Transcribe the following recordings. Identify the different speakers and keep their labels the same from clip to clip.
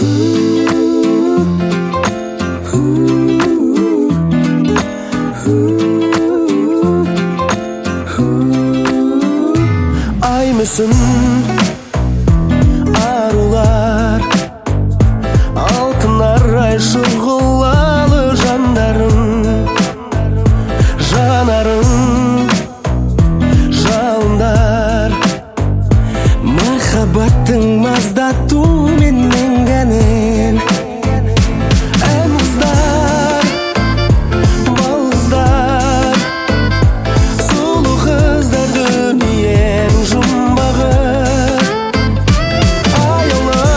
Speaker 1: Ay mısın arılar, altınlar ay şuğulalı jandarım, janarım, жалындар. Махаббаттың маздату менен гәнен. Ән қыздар, балыздар, сұлу қыздар дүниен жұмбағы. Аяулы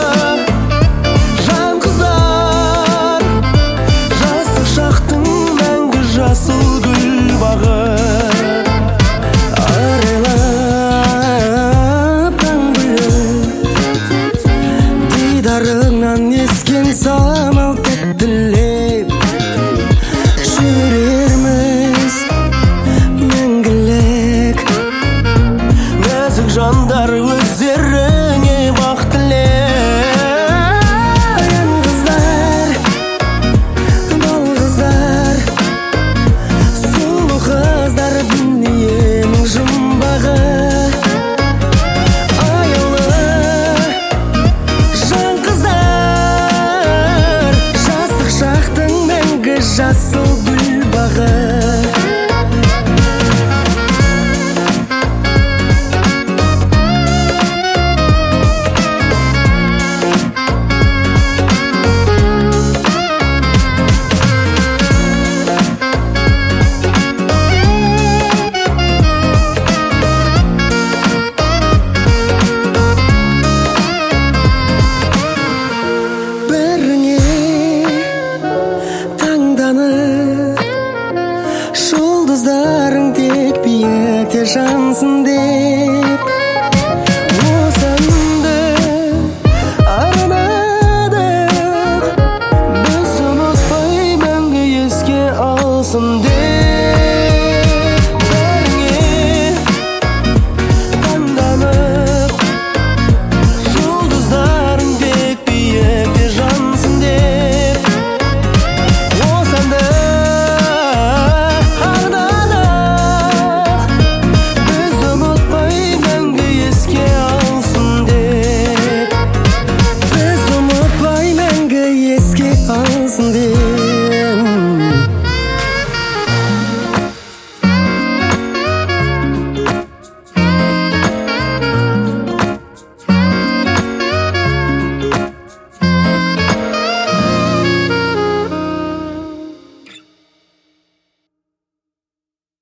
Speaker 1: жан қыздар, жастық шақтың мәңгі жасыл гүл бағы. Дидарыңнан ескен самал тәттілеп, жүрерміз мәңгілік. Нәзік жандар өздеріңе бақ тілеп.